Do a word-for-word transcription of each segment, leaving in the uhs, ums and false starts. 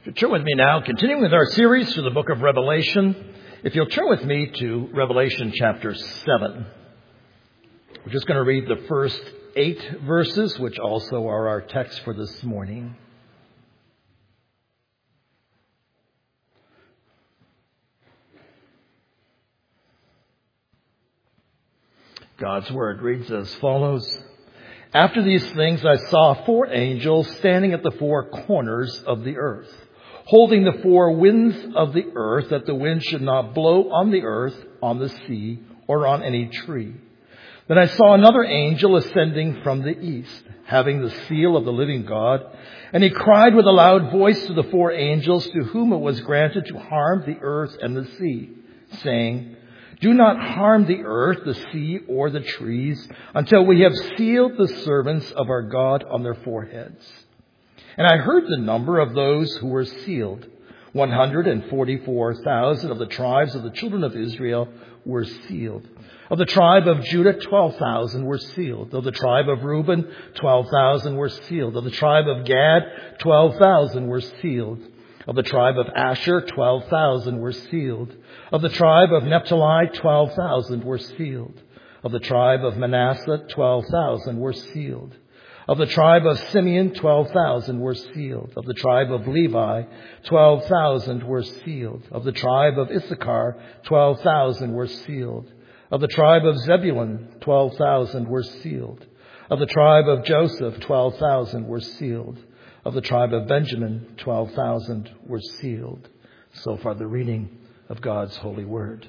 Turn with me now, continuing with our series through the book of Revelation. If you'll turn with me to Revelation chapter seven. We're just going to read the first eight verses, which also are our text for this morning. God's word reads as follows. After these things I saw four angels standing at the four corners of the earth, holding the four winds of the earth, that the wind should not blow on the earth, on the sea, or on any tree. Then I saw another angel ascending from the east, having the seal of the living God. And he cried with a loud voice to the four angels to whom it was granted to harm the earth and the sea, saying, Do not harm the earth, the sea, or the trees, until we have sealed the servants of our God on their foreheads. And I heard the number of those who were sealed. one hundred forty-four thousand of the tribes of the children of Israel were sealed. Of the tribe of Judah, twelve thousand were sealed. Of the tribe of Reuben, twelve thousand were sealed. Of the tribe of Gad, twelve thousand were sealed. Of the tribe of Asher, twelve thousand were sealed. Of the tribe of Naphtali, twelve thousand were sealed. Of the tribe of Manasseh, twelve thousand were sealed. Of the tribe of Simeon, twelve thousand were sealed. Of the tribe of Levi, twelve thousand were sealed. Of the tribe of Issachar, twelve thousand were sealed. Of the tribe of Zebulun, twelve thousand were sealed. Of the tribe of Joseph, twelve thousand were sealed. Of the tribe of Benjamin, twelve thousand were sealed. So far the reading of God's holy word.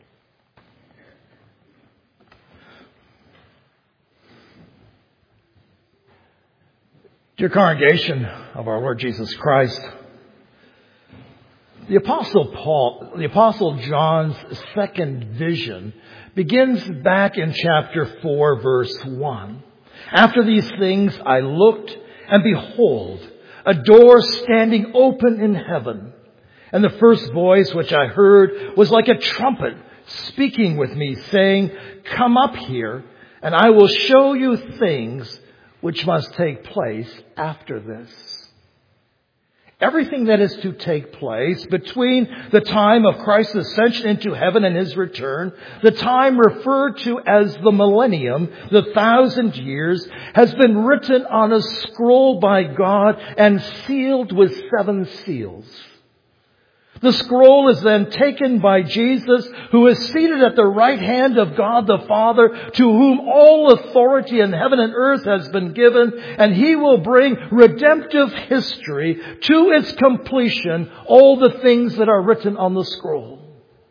Dear congregation of our Lord Jesus Christ, the Apostle Paul, the Apostle John's second vision begins back in chapter four, verse one. After these things I looked, and behold, a door standing open in heaven. And the first voice which I heard was like a trumpet speaking with me, saying, Come up here, and I will show you things which must take place after this. Everything that is to take place between the time of Christ's ascension into heaven and his return, the time referred to as the millennium, the thousand years, has been written on a scroll by God and sealed with seven seals. The scroll is then taken by Jesus, who is seated at the right hand of God the Father, to whom all authority in heaven and earth has been given, and he will bring redemptive history to its completion, all the things that are written on the scroll.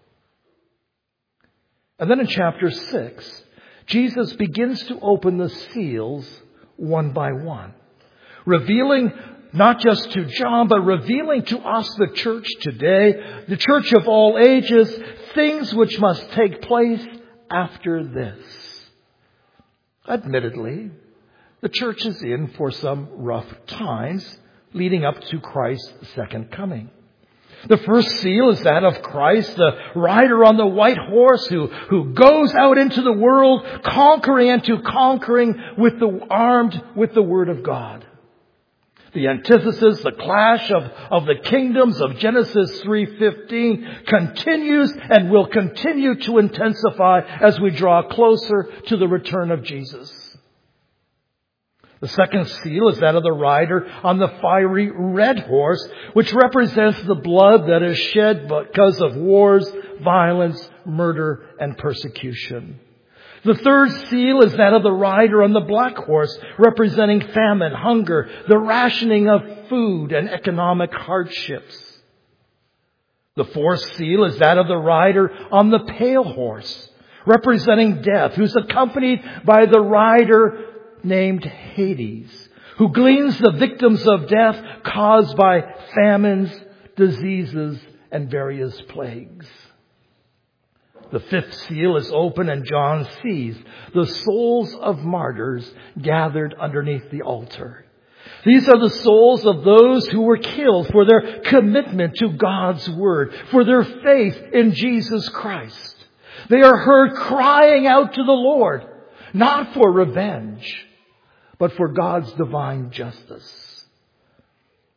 And then in chapter six, Jesus begins to open the seals one by one, revealing not just to John, but revealing to us, the church today, the church of all ages, things which must take place after this. Admittedly, the church is in for some rough times leading up to Christ's second coming. The first seal is that of Christ, the rider on the white horse who, who goes out into the world, conquering and to conquering with the armed with the word of God. The antithesis, the clash of, of the kingdoms of Genesis three fifteen continues and will continue to intensify as we draw closer to the return of Jesus. The second seal is that of the rider on the fiery red horse, which represents the blood that is shed because of wars, violence, murder, and persecution. The third seal is that of the rider on the black horse, representing famine, hunger, the rationing of food, and economic hardships. The fourth seal is that of the rider on the pale horse, representing death, who's accompanied by the rider named Hades, who gleans the victims of death caused by famines, diseases, and various plagues. The fifth seal is open and John sees the souls of martyrs gathered underneath the altar. These are the souls of those who were killed for their commitment to God's word, for their faith in Jesus Christ. They are heard crying out to the Lord, not for revenge, but for God's divine justice.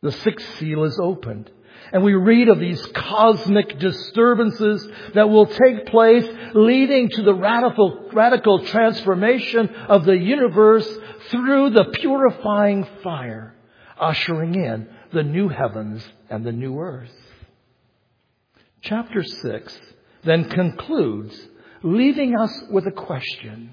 the sixth seal is opened. And we read of these cosmic disturbances that will take place, leading to the radical, radical transformation of the universe through the purifying fire, ushering in the new heavens and the new earth. Chapter six then concludes, leaving us with a question.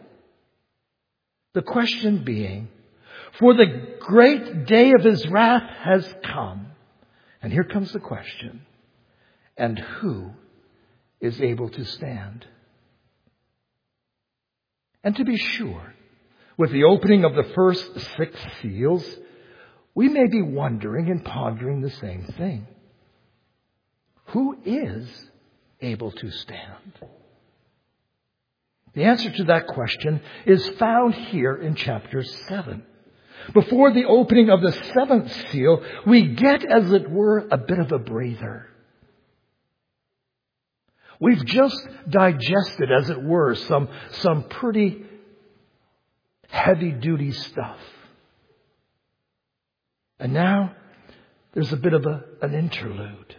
The question being, for the great day of his wrath has come. And here comes the question. And who is able to stand? And to be sure, with the opening of the first six seals, we may be wondering and pondering the same thing. Who is able to stand? The answer to that question is found here in chapter seven. Before the opening of the seventh seal, we get, as it were, a bit of a breather. We've just digested, as it were, some, some pretty heavy-duty stuff. And now there's a bit of a, an interlude.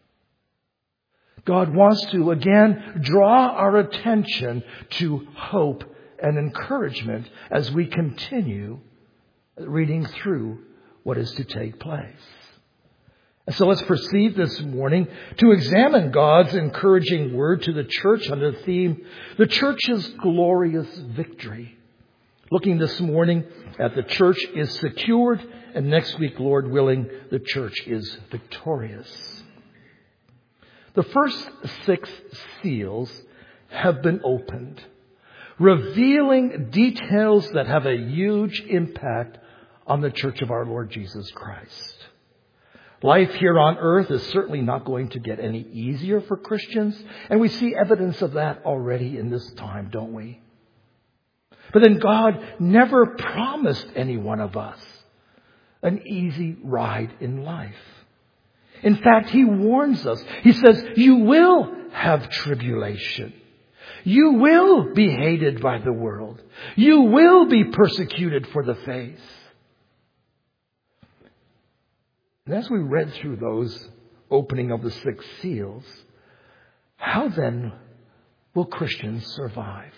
God wants to again draw our attention to hope and encouragement as we continue reading through what is to take place. And so let's proceed this morning to examine God's encouraging word to the church under the theme, the church's glorious victory. Looking this morning at the church is secured, and next week, Lord willing, the church is victorious. The first six seals have been opened, revealing details that have a huge impact on the church of our Lord Jesus Christ. Life here on earth is certainly not going to get any easier for Christians, and we see evidence of that already in this time, don't we? But then God never promised any one of us an easy ride in life. In fact, He warns us. He says, you will have tribulation. You will be hated by the world. You will be persecuted for the faith. And as we read through those opening of the six seals, how then will Christians survive?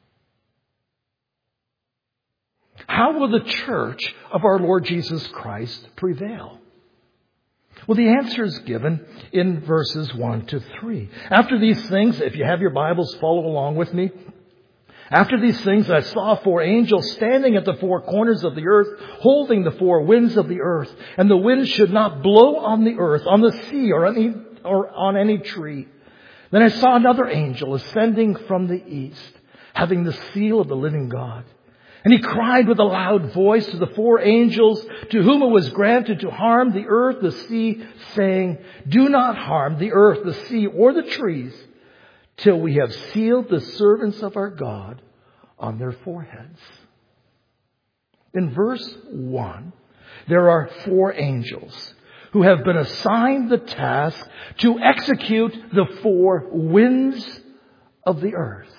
How will the church of our Lord Jesus Christ prevail? Well, the answer is given in verses one to three. After these things, if you have your Bibles, follow along with me. After these things, I saw four angels standing at the four corners of the earth, holding the four winds of the earth. And the wind should not blow on the earth, on the sea, or any, or on any tree. Then I saw another angel ascending from the east, having the seal of the living God. And he cried with a loud voice to the four angels to whom it was granted to harm the earth, the sea, saying, do not harm the earth, the sea, or the trees, till we have sealed the servants of our God on their foreheads. In verse one, there are four angels who have been assigned the task to execute the four winds of the earth.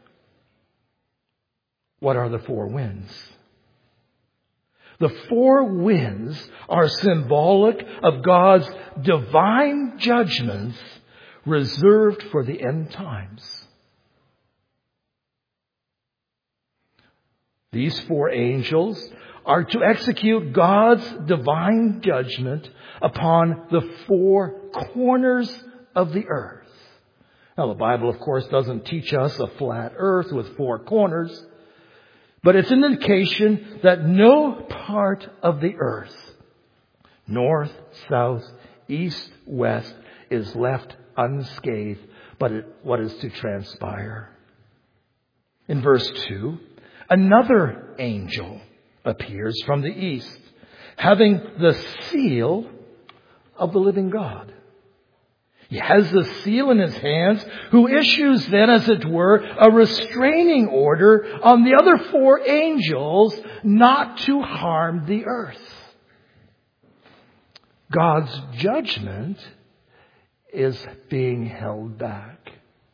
What are the four winds? The four winds are symbolic of God's divine judgments reserved for the end times. These four angels are to execute God's divine judgment upon the four corners of the earth. Now, the Bible, of course, doesn't teach us a flat earth with four corners, but it's an indication that no part of the earth, north, south, east, west, is left unscathed, but it, what is to transpire. In verse two, another angel appears from the east, having the seal of the living God. He has the seal in his hands, who issues then, as it were, a restraining order on the other four angels not to harm the earth. God's judgment is being held back.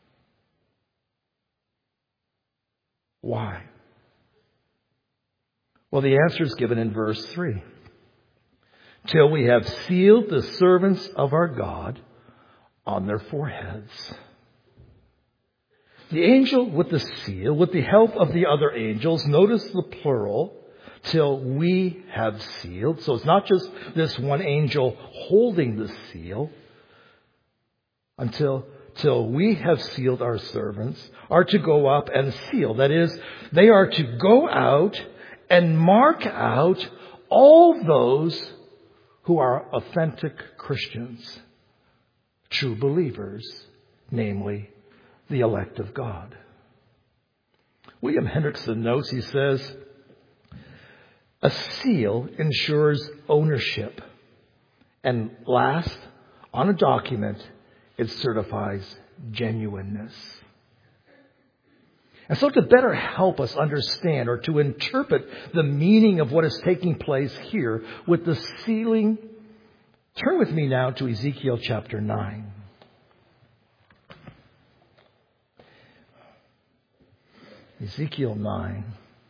Why? Well, the answer is given in verse three. till we have sealed the servants of our God on their foreheads. The angel with the seal, with the help of the other angels, notice the plural, till we have sealed. So it's not just this one angel holding the seal. Until till we have sealed our servants, are to go up and seal. That is, they are to go out and mark out all those who are authentic Christians, true believers, namely the elect of God. William Hendrickson notes, he says, a seal ensures ownership. And last, on a document, it certifies genuineness. And so to better help us understand or to interpret the meaning of what is taking place here with the sealing, turn with me now to Ezekiel chapter nine. Ezekiel nine.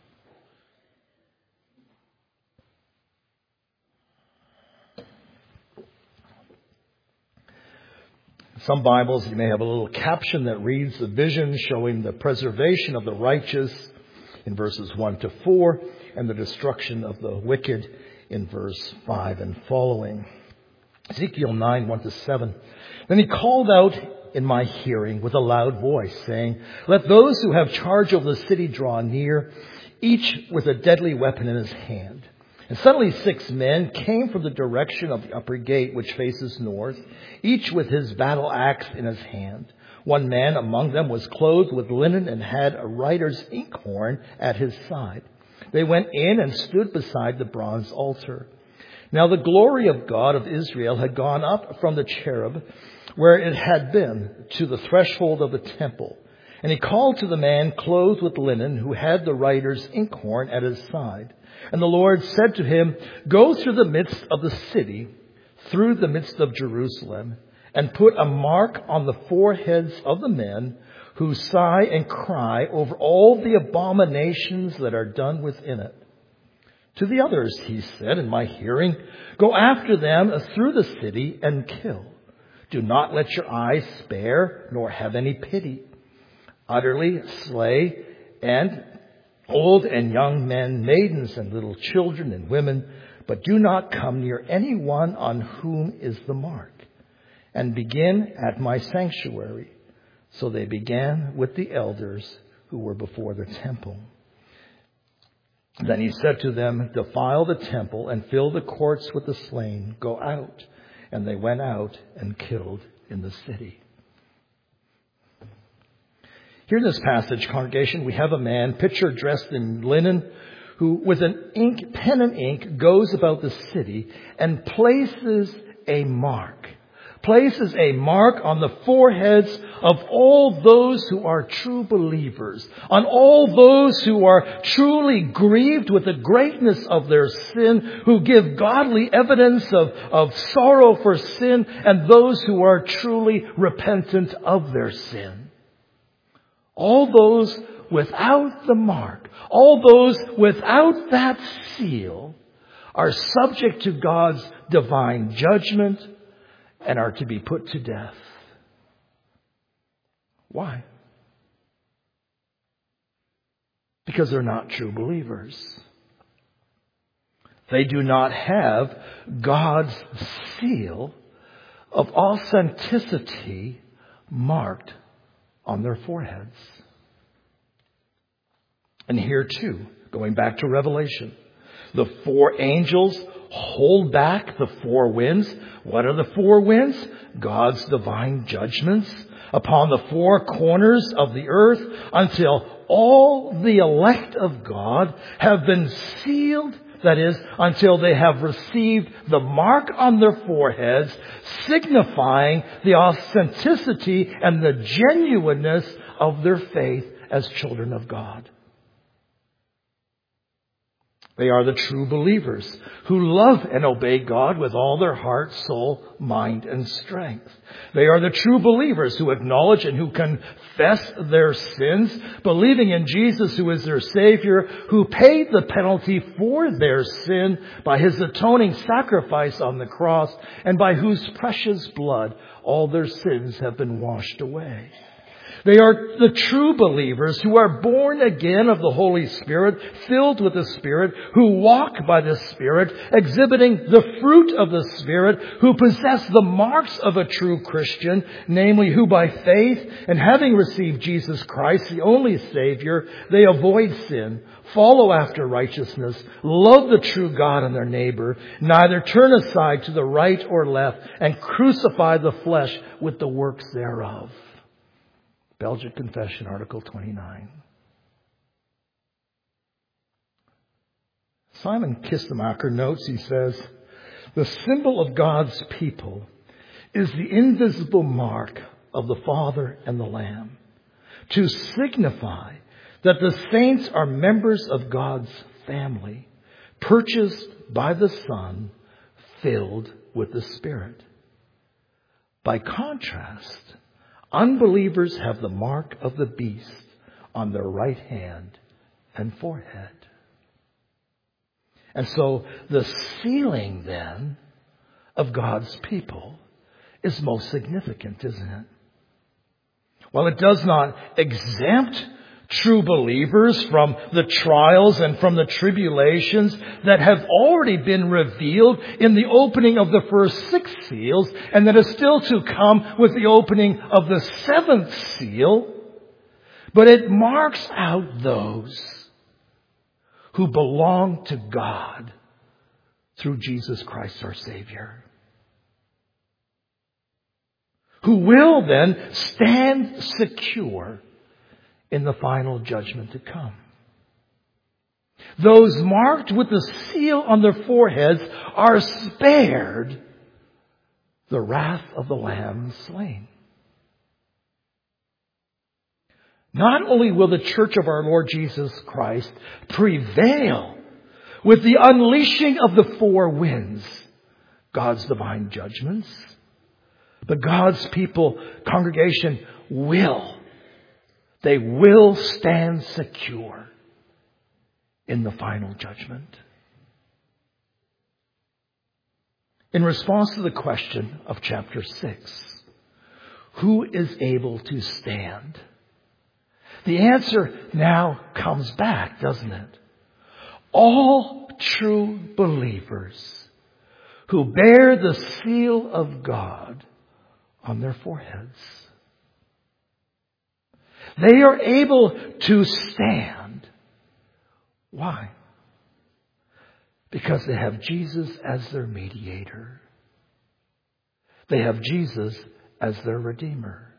Some Bibles, you may have a little caption that reads the vision showing the preservation of the righteous in verses one to four and the destruction of the wicked in verse five and following. Ezekiel nine, one to seven. Then he called out in my hearing with a loud voice, saying, let those who have charge over the city draw near, each with a deadly weapon in his hand. And suddenly six men came from the direction of the upper gate, which faces north, each with his battle axe in his hand. One man among them was clothed with linen and had a writer's inkhorn at his side. They went in and stood beside the bronze altar. Now the glory of God of Israel had gone up from the cherub where it had been to the threshold of the temple. And he called to the man clothed with linen who had the writer's inkhorn at his side. And the Lord said to him, go through the midst of the city, through the midst of Jerusalem, and put a mark on the foreheads of the men who sigh and cry over all the abominations that are done within it. To the others, he said in my hearing, go after them through the city and kill. Do not let your eyes spare, nor have any pity. Utterly slay and old and young men, maidens and little children and women, but do not come near anyone on whom is the mark. And begin at my sanctuary. So they began with the elders who were before the temple. Then he said to them, defile the temple and fill the courts with the slain. Go out. And they went out and killed in the city. Here in this passage, congregation, we have a man, picture dressed in linen, who with an ink, pen and ink, goes about the city and places a mark. Places a mark on the foreheads of all those who are true believers, on all those who are truly grieved with the greatness of their sin, who give godly evidence of, of sorrow for sin, and those who are truly repentant of their sin. All those without the mark, all those without that seal, are subject to God's divine judgment and are to be put to death. Why? Because they're not true believers. They do not have God's seal of authenticity marked on their foreheads. And here too, going back to Revelation, the four angels hold back the four winds. What are the four winds? God's divine judgments upon the four corners of the earth until all the elect of God have been sealed. That is, until they have received the mark on their foreheads, signifying the authenticity and the genuineness of their faith as children of God. They are the true believers who love and obey God with all their heart, soul, mind, and strength. They are the true believers who acknowledge and who confess their sins, believing in Jesus, who is their Savior, who paid the penalty for their sin by His atoning sacrifice on the cross, and by whose precious blood all their sins have been washed away. They are the true believers who are born again of the Holy Spirit, filled with the Spirit, who walk by the Spirit, exhibiting the fruit of the Spirit, who possess the marks of a true Christian, namely who by faith and having received Jesus Christ, the only Savior, they avoid sin, follow after righteousness, love the true God and their neighbor, neither turn aside to the right or left, and crucify the flesh with the works thereof. Belgic Confession, Article twenty-nine. Simon Kistemacher notes, he says, the symbol of God's people is the invisible mark of the Father and the Lamb, to signify that the saints are members of God's family, purchased by the Son, filled with the Spirit. By contrast, unbelievers have the mark of the beast on their right hand and forehead. And so the sealing then of God's people is most significant, isn't it? While it does not exempt true believers from the trials and from the tribulations that have already been revealed in the opening of the first six seals, and that is still to come with the opening of the seventh seal, but it marks out those who belong to God through Jesus Christ our Savior, who will then stand secure in the final judgment to come. Those marked with the seal on their foreheads are spared the wrath of the Lamb slain. Not only will the church of our Lord Jesus Christ prevail with the unleashing of the four winds, God's divine judgments, but God's people, congregation, will They will stand secure in the final judgment. In response to the question of chapter six, who is able to stand? The answer now comes back, doesn't it? All true believers who bear the seal of God on their foreheads. They are able to stand. Why? Because they have Jesus as their mediator. They have Jesus as their Redeemer.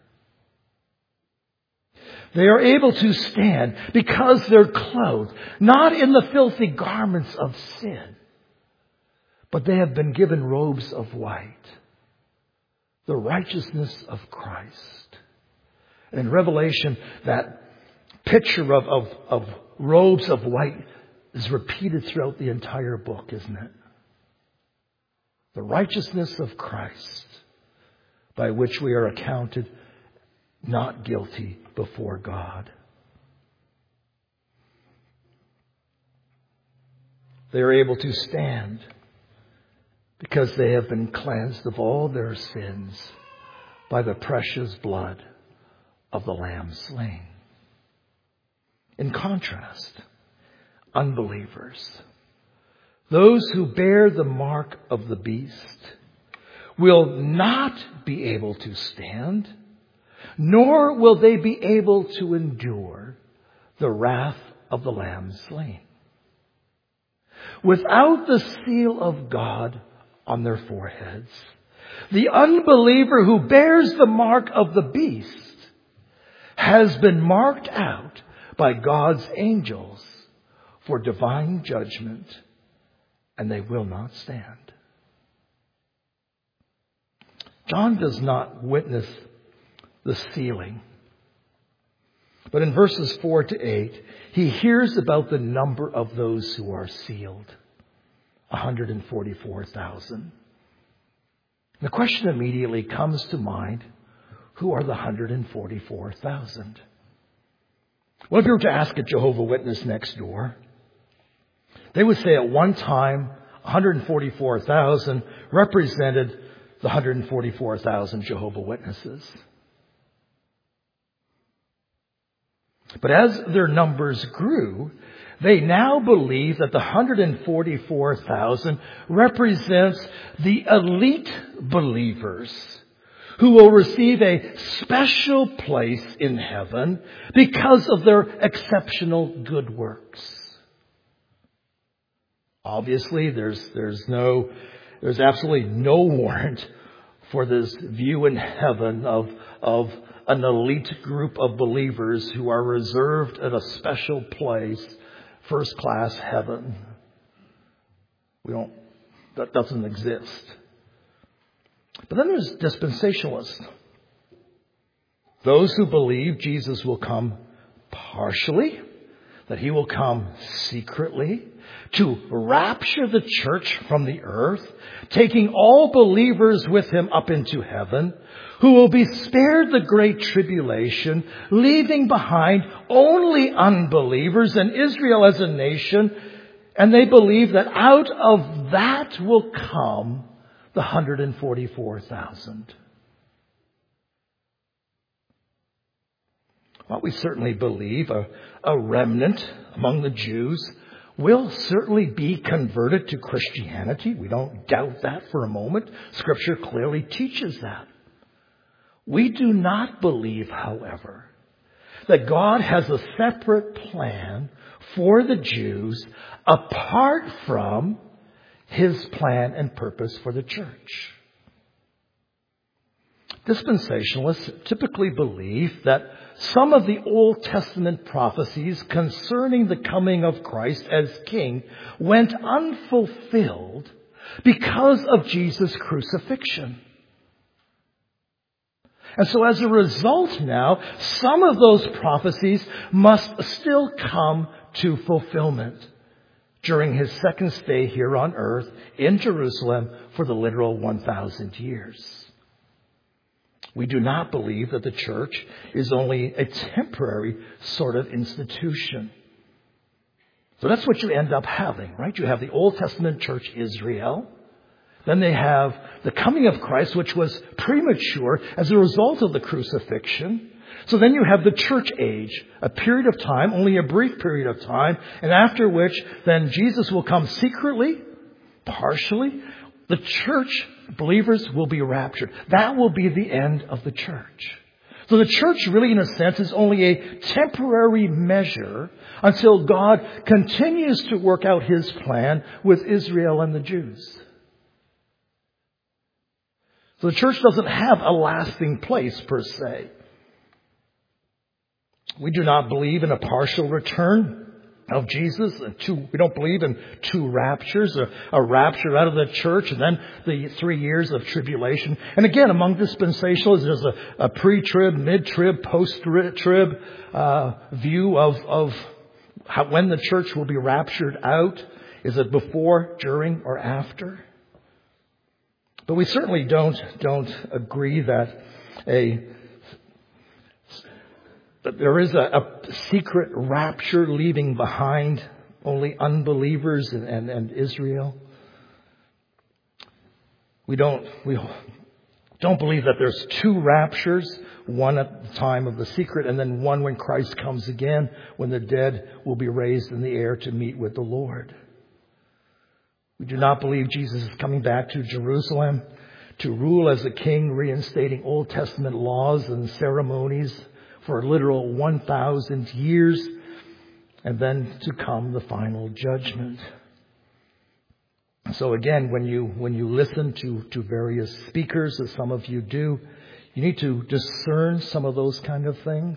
They are able to stand because they're clothed, not in the filthy garments of sin, but they have been given robes of white, the righteousness of Christ. In Revelation, that picture of, of, of robes of white is repeated throughout the entire book, isn't it? The righteousness of Christ, by which we are accounted not guilty before God. They are able to stand because they have been cleansed of all their sins by the precious blood of the Lamb slain. In contrast, unbelievers, those who bear the mark of the beast, will not be able to stand, nor will they be able to endure the wrath of the Lamb slain. Without the seal of God on their foreheads, the unbeliever who bears the mark of the beast has been marked out by God's angels for divine judgment, and they will not stand. John does not witness the sealing, But in verses four to eight, he hears about the number of those who are sealed. one hundred forty-four thousand. The question immediately comes to mind, who are the one hundred forty-four thousand? Well, if you were to ask a Jehovah's Witness next door, they would say at one time, one hundred forty-four thousand represented the one hundred forty-four thousand Jehovah's Witnesses. But as their numbers grew, they now believe that the one hundred forty-four thousand represents the elite believers who will receive a special place in heaven because of their exceptional good works. Obviously, there's there's no there's absolutely no warrant for this view in heaven of of an elite group of believers who are reserved at a special place, first class heaven. We don't, that doesn't exist. But then there's dispensationalists. Those who believe Jesus will come partially, that he will come secretly to rapture the church from the earth, taking all believers with him up into heaven, who will be spared the great tribulation, leaving behind only unbelievers and Israel as a nation. And they believe that out of that will come the one hundred forty-four thousand. Well, we certainly believe a, a remnant among the Jews will certainly be converted to Christianity. We don't doubt that for a moment. Scripture clearly teaches that. We do not believe, however, that God has a separate plan for the Jews apart from his plan and purpose for the church. Dispensationalists typically believe that some of the Old Testament prophecies concerning the coming of Christ as King went unfulfilled because of Jesus' crucifixion. And so as a result now, some of those prophecies must still come to fulfillment during his second stay here on earth in Jerusalem for the literal one thousand years. We do not believe that the church is only a temporary sort of institution. So that's what you end up having, right? You have the Old Testament church Israel. Then they have the coming of Christ, which was premature as a result of the crucifixion. So then you have the church age, a period of time, only a brief period of time, and after which then Jesus will come secretly, partially. The church believers will be raptured. That will be the end of the church. So the church really, in a sense, is only a temporary measure until God continues to work out his plan with Israel and the Jews. So the church doesn't have a lasting place per se. We do not believe in a partial return of Jesus. Two, we don't believe in two raptures, a, a rapture out of the church and then the three years of tribulation. And again, among dispensationalists, there's a, a pre-trib, mid-trib, post-trib uh, view of, of how, when the church will be raptured out. Is it before, during, or after? But we certainly don't don't agree that a that there is a, a secret rapture leaving behind only unbelievers and, and, and Israel. We don't we don't believe that there's two raptures, one at the time of the secret and then one when Christ comes again, when the dead will be raised in the air to meet with the Lord. We do not believe Jesus is coming back to Jerusalem to rule as a king, reinstating Old Testament laws and ceremonies for a literal one thousand years, and then to come the final judgment. So again, when you when you listen to, to various speakers, as some of you do, you need to discern some of those kind of things.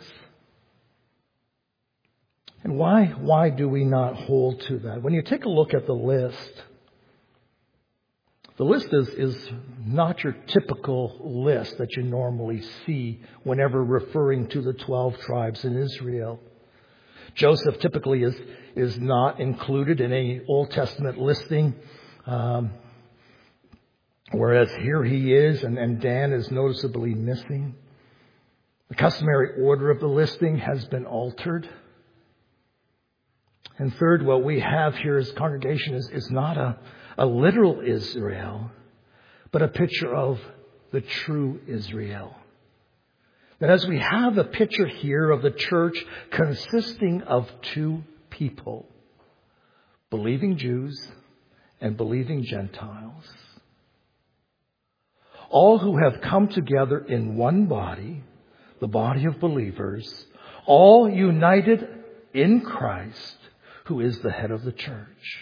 And why why do we not hold to that? When you take a look at the list, the list is, is not your typical list that you normally see whenever referring to the twelve tribes in Israel. Joseph typically is, is not included in any Old Testament listing, um, whereas here he is, and, and Dan is noticeably missing. The customary order of the listing has been altered. And third, what we have here as congregation is, is not a, a literal Israel, but a picture of the true Israel. That as we have a picture here of the church consisting of two people, believing Jews and believing Gentiles, all who have come together in one body, the body of believers, all united in Christ, who is the head of the church.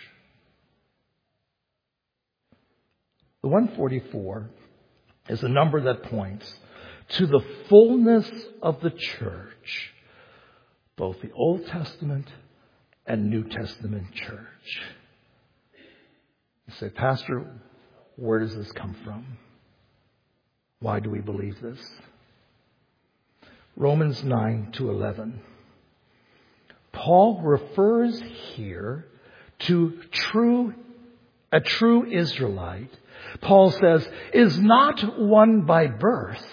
The one forty-four is a number that points to the fullness of the church, both the Old Testament and New Testament church. You say, Pastor, where does this come from? Why do we believe this? Romans nine to eleven. Paul refers here to true, a true Israelite. Paul says, is not one by birth,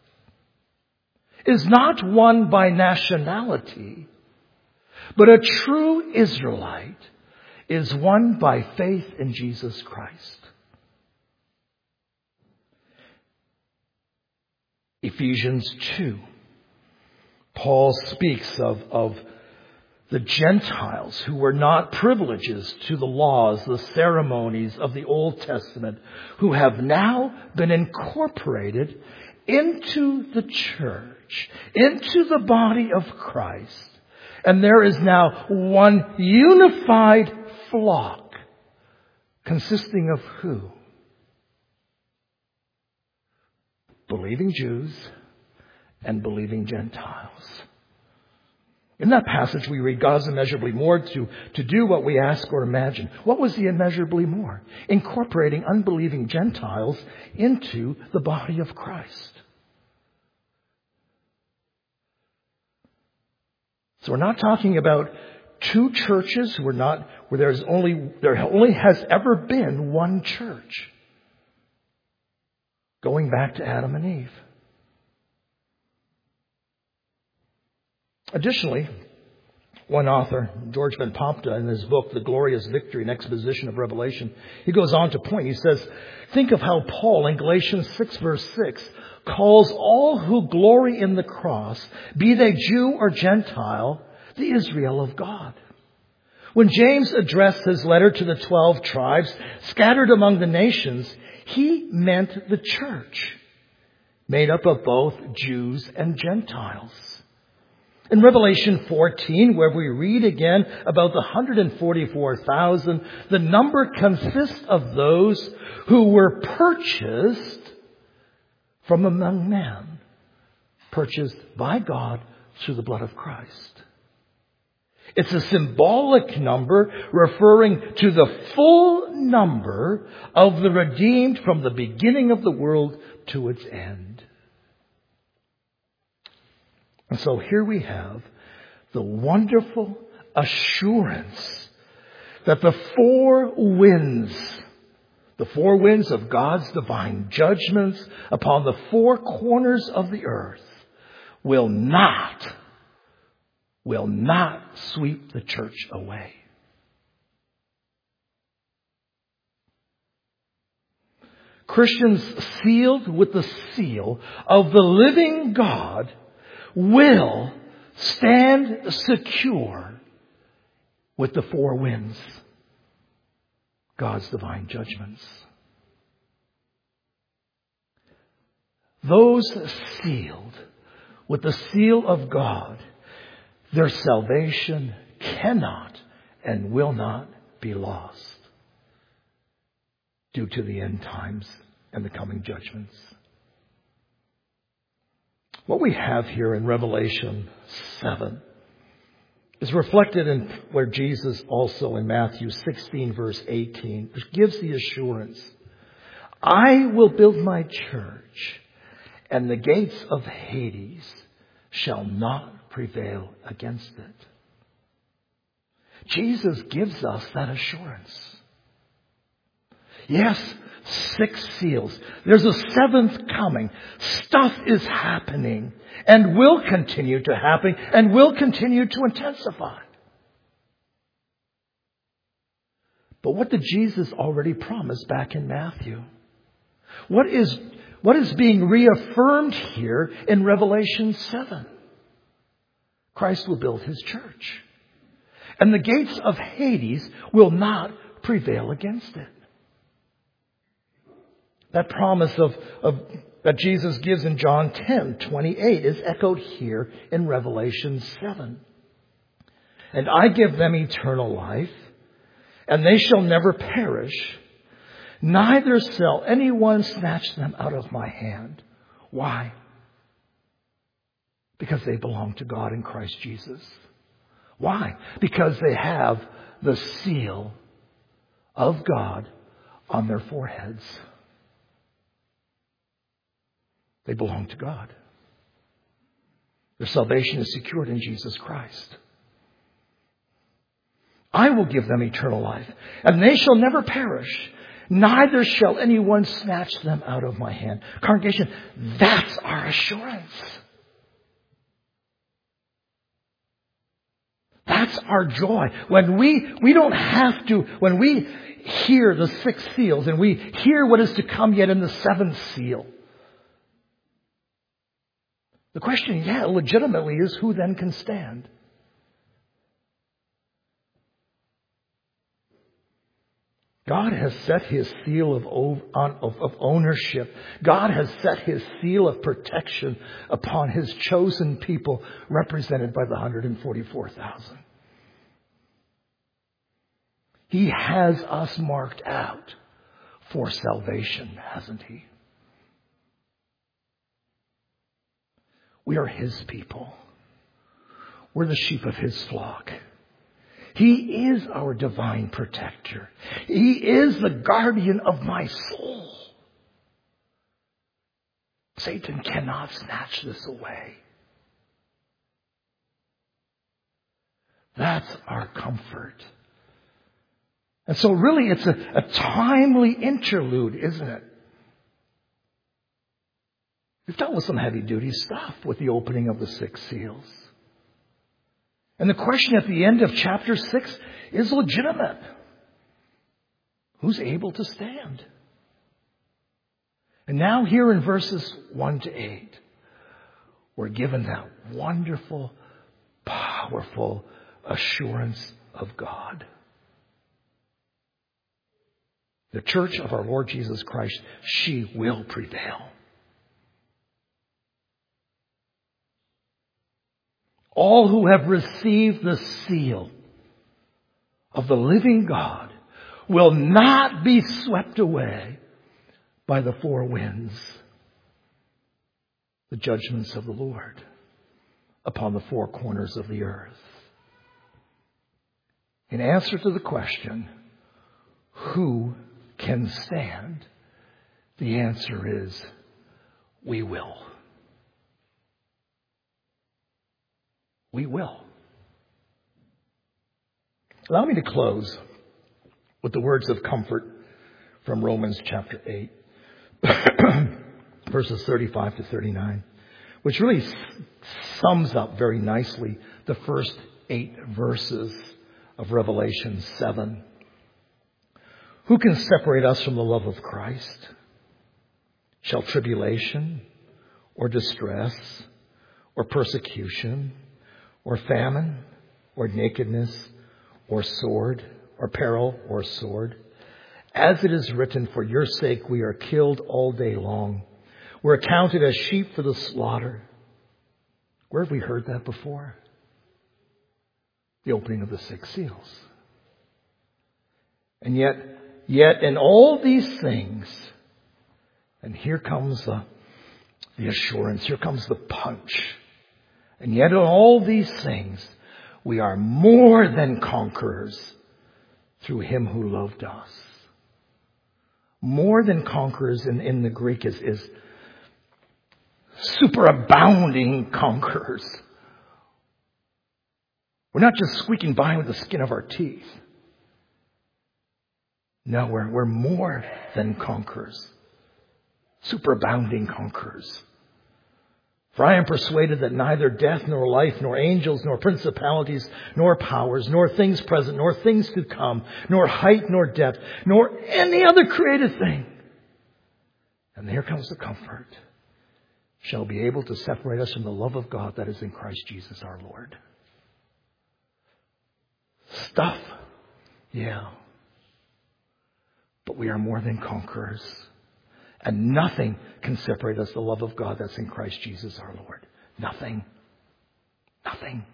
is not one by nationality, but a true Israelite is one by faith in Jesus Christ. Ephesians two. Paul speaks of, of the Gentiles who were not privileges to the laws, the ceremonies of the Old Testament, who have now been incorporated into the church, into the body of Christ. And there is now one unified flock consisting of who? Believing Jews and believing Gentiles. In that passage we read, God is immeasurably more to, to do what we ask or imagine. What was He immeasurably more? Incorporating unbelieving Gentiles into the body of Christ. So we're not talking about two churches. We're not, where there's only, there only has ever been one church. Going back to Adam and Eve. Additionally, one author, George Van Popta, in his book, The Glorious Victory, an Exposition of Revelation, he goes on to point, he says, think of how Paul in Galatians six verse six calls all who glory in the cross, be they Jew or Gentile, the Israel of God. When James addressed his letter to the twelve tribes scattered among the nations, he meant the church, made up of both Jews and Gentiles. In Revelation fourteen, where we read again about the one hundred forty-four thousand, the number consists of those who were purchased from among men, purchased by God through the blood of Christ. It's a symbolic number referring to the full number of the redeemed from the beginning of the world to its end. And so here we have the wonderful assurance that the four winds, the four winds of God's divine judgments upon the four corners of the earth will not, will not sweep the church away. Christians sealed with the seal of the living God will stand secure with the four winds, God's divine judgments. Those sealed with the seal of God, their salvation cannot and will not be lost due to the end times and the coming judgments. What we have here in Revelation seven is reflected in where Jesus also in Matthew sixteen verse eighteen gives the assurance, I will build my church, and the gates of Hades shall not prevail against it. Jesus gives us that assurance. Yes, six seals. There's a seventh coming. Stuff is happening and will continue to happen and will continue to intensify. But what did Jesus already promise back in Matthew? What is, what is being reaffirmed here in Revelation seven? Christ will build His church. And the gates of Hades will not prevail against it. That promise of, of that Jesus gives in John ten twenty-eight is echoed here in Revelation seven. And I give them eternal life, and they shall never perish, neither shall anyone snatch them out of my hand. Why? Because they belong to God in Christ Jesus. Why? Because they have the seal of God on their foreheads. They belong to God. Their salvation is secured in Jesus Christ. I will give them eternal life, and they shall never perish, neither shall anyone snatch them out of my hand. Congregation, that's our assurance. That's our joy. When we, we don't have to, when we hear the six seals and we hear what is to come yet in the seventh seal, the question, yeah, legitimately is who then can stand? God has set His seal of, of, of ownership. God has set His seal of protection upon His chosen people, represented by the one hundred forty-four thousand. He has us marked out for salvation, hasn't He? We are His people. We're the sheep of His flock. He is our divine protector. He is the guardian of my soul. Satan cannot snatch this away. That's our comfort. And so really it's a, a timely interlude, isn't it? We've dealt with some heavy duty stuff with the opening of the six seals. And the question at the end of chapter six is legitimate. Who's able to stand? And now here in verses one to eight, we're given that wonderful, powerful assurance of God. The church of our Lord Jesus Christ, she will prevail. All who have received the seal of the living God will not be swept away by the four winds, the judgments of the Lord upon the four corners of the earth. In answer to the question, who can stand? The answer is, we will. We will. Allow me to close with the words of comfort from Romans chapter eight, verses thirty-five to thirty-nine, which really sums up very nicely the first eight verses of Revelation seven. Who can separate us from the love of Christ? Shall tribulation or distress or persecution or famine, or nakedness, or sword, or peril, or sword? As it is written, for your sake we are killed all day long. We're accounted as sheep for the slaughter. Where have we heard that before? The opening of the six seals. And yet, yet in all these things, and here comes the, the assurance, here comes the punch. And yet in all these things, we are more than conquerors through Him who loved us. More than conquerors in, in the Greek is, is superabounding conquerors. We're not just squeaking by with the skin of our teeth. No, we're, we're more than conquerors. Superabounding conquerors. For I am persuaded that neither death, nor life, nor angels, nor principalities, nor powers, nor things present, nor things to come, nor height, nor depth, nor any other created thing. And here comes the comfort. Shall be able to separate us from the love of God that is in Christ Jesus our Lord. Stuff. Yeah. But we are more than conquerors. And nothing can separate us from the love of God that's in Christ Jesus our Lord. Nothing. Nothing.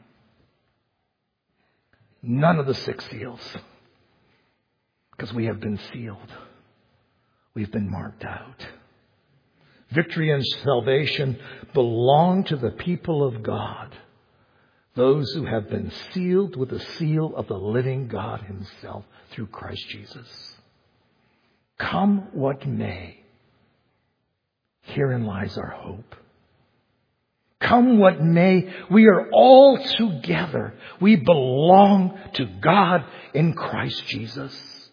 None of the six seals. Because we have been sealed. We've been marked out. Victory and salvation belong to the people of God. Those who have been sealed with the seal of the living God himself through Christ Jesus. Come what may, herein lies our hope. Come what may, we are all together. We belong to God in Christ Jesus.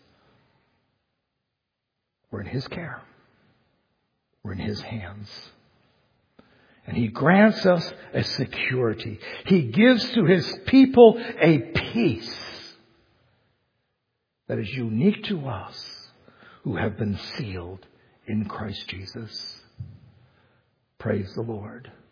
We're in his care. We're in his hands. And he grants us a security. He gives to his people a peace that is unique to us who have been sealed in Christ Jesus. Praise the Lord.